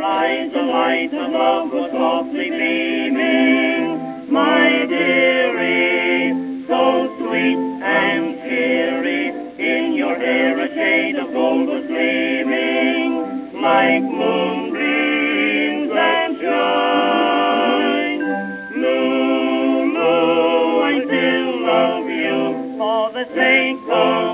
eyes the light of love was softly beaming. My dearie, so sweet and cheery, in your hair a shade of gold was gleaming, like moonbeams that shine. Lulu, I still love you for the sake of